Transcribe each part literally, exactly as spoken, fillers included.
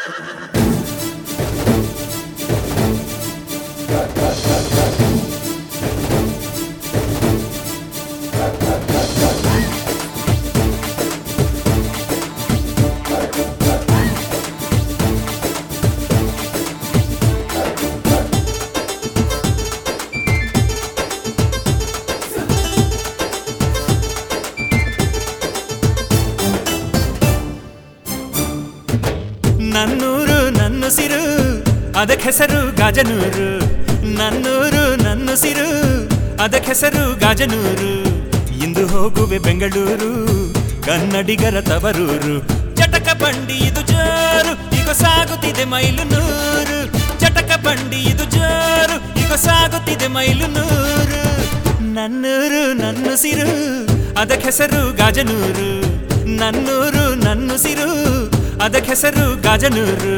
ನನ್ನೂರು ನನ್ನುಸಿರು ಅದಕ್ಕೆ ಹೆಸರು ಗಾಜನೂರು. ನನ್ನೂರು ನನ್ನುಸಿರು ಅದಕ್ಕೆ ಹೆಸರು ಗಾಜನೂರು. ಇಂದು ಹೋಗುವೆ ಬೆಂಗಳೂರು ಕನ್ನಡಿಗರ ತವರೂರು. ಚಟಕ ಬಂಡಿ ಇದು ಜೋರು ಈಗ ಸಾಗುತ್ತಿದೆ ಮೈಲು ನೂರು. ಚಟಕ ಬಂಡಿ ಇದು ಜೋರು ಈಗ ಸಾಗುತ್ತಿದೆ ಮೈಲು ನೂರು. ನನ್ನೂರು ನನ್ನುಸಿರು ಅದಕ್ಕೆ ಹೆಸರು ಗಾಜನೂರು. ನನ್ನೂರು ನನ್ನುಸಿರು ಅದಕ್ಕೆ ಹೆಸರು ಗಾಜನೂರು.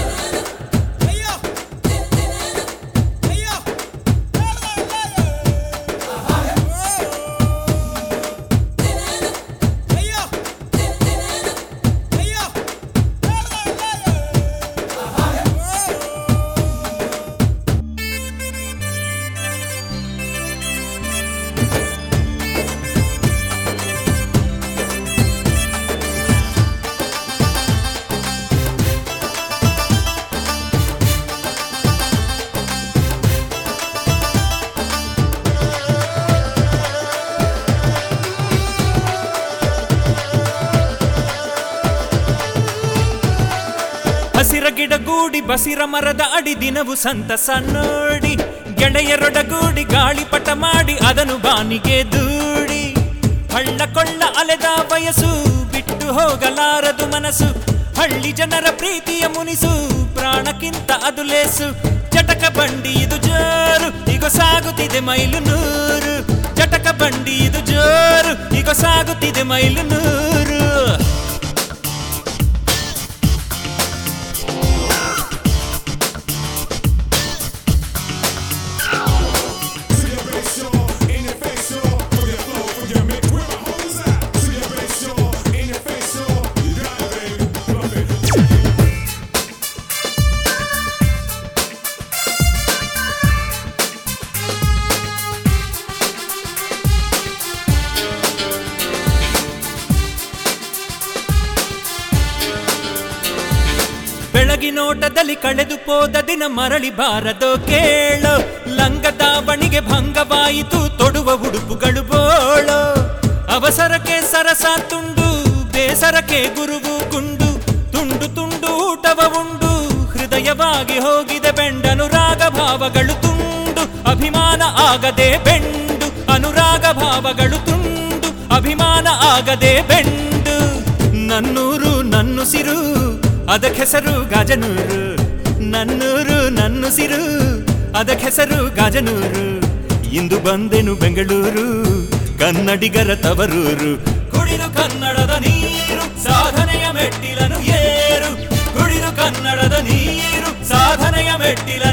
ಹಸಿರ ಗಿಡಗೂಡಿ ಬಸಿರ ಮರದ ಅಡಿ ದಿನವು ಸಂತಸ ನೋಡಿ. ಗೆಳೆಯರೊಡಗೂಡಿ ಗಾಳಿಪಟ ಮಾಡಿ ಅದನ್ನು ಬಾನಿಗೆ ದೂಡಿ. ಹಳ್ಳ ಕೊಳ್ಳ ಅಲೆದ ವಯಸ್ಸು ಬಿಟ್ಟು ಹೋಗಲಾರದು ಮನಸ್ಸು. ಹಳ್ಳಿ ಜನರ ಪ್ರೀತಿಯ ಮುನಿಸು ಪ್ರಾಣಕ್ಕಿಂತ ಅದು ಲೇಸು. ಚಟಕ ಬಂಡಿ ಇದು ಜೋರು ಈಗ ಸಾಗುತ್ತಿದೆ ಮೈಲು ನೂರು. ಚಟಕ ಬಂಡಿ ಇದು ಜೋರು ಈಗ ಸಾಗುತ್ತಿದೆ ಮೈಲು ನೂರು. ಬೆಳಗಿನೋಟದಲ್ಲಿ ಕಳೆದು ಹೋದ ದಿನ ಮರಳಿ ಬಾರದೋ ಕೇಳೋ. ಲಂಗದಾವಣಿಗೆ ಭಂಗವಾಯಿತು ತೊಡುವ ಉಡುಪುಗಳು ಬೋಳೋ. ಅವಸರಕ್ಕೆ ಸರಸ ತುಂಡು ಬೇಸರಕ್ಕೆ ಗುರುವು ಗುಂಡು. ತುಂಡು ತುಂಡು ಊಟವ ಉಂಡು ಹೃದಯವಾಗಿ ಹೋಗಿದೆ ಬೆಂಡನುರಾಗ ಭಾವಗಳು ತುಂಡು. ಅಭಿಮಾನ ಆಗದೆ ಬೆಂಡು ಅನುರಾಗ ಭಾವಗಳು ತುಂಡು. ಅಭಿಮಾನ ಆಗದೆ ಬೆಂಡು. ನನ್ನೂರು ನನ್ನುಸಿರು ಅದಕ್ಕೆ ಹೆಸರು ಗಾಜನೂರು. ನನ್ನೂರು ನನ್ನುಸಿರು ಅದಕ್ಕೆ ಹೆಸರು ಗಾಜನೂರು. ಇಂದು ಬಂದೆನು ಬೆಂಗಳೂರು ಕನ್ನಡಿಗರ ತವರೂರು. ಕುಡಿದು ಕನ್ನಡದ ನೀರು ಸಾಧನೆಯ ಮೆಟ್ಟಿಲನು ಏರು. ಕುಡಿದು ಕನ್ನಡದ ನೀರು ಸಾಧನೆಯ ಮೆಟ್ಟಿಲ